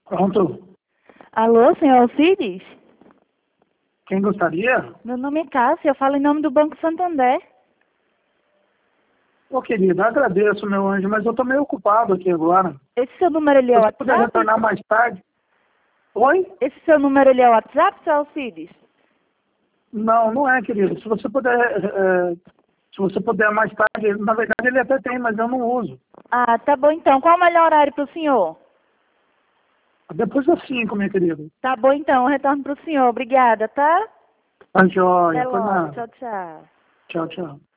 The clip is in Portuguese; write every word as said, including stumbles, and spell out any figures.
Pronto. Alô, senhor Alcides? Quem gostaria? Meu nome é Cássia, eu falo em nome do Banco Santander. Ô, querida, agradeço, meu anjo, mas eu tô meio ocupado aqui agora. Esse seu número ele é Se o você puder WhatsApp? retornar mais tarde. Oi? Esse seu número ele é o WhatsApp, senhor Alcides? Não, não é, querido. Se você puder, é, se você puder mais tarde, na verdade ele até tem, mas eu não uso. Ah, tá bom então. Qual o melhor horário para o senhor? Depois das cinco, minha querida. Tá bom então, eu retorno para o senhor. Obrigada, tá? Tá joia, Até por logo. nada. Tchau, tchau. Tchau, tchau.